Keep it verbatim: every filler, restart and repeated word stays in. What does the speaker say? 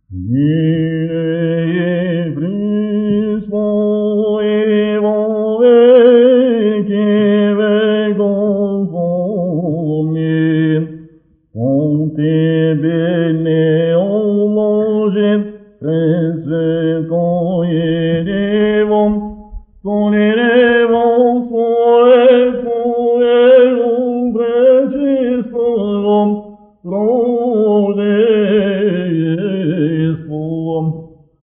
Il est Christo evo vecchi vegom fomin, ponte bene omlogen, prese coede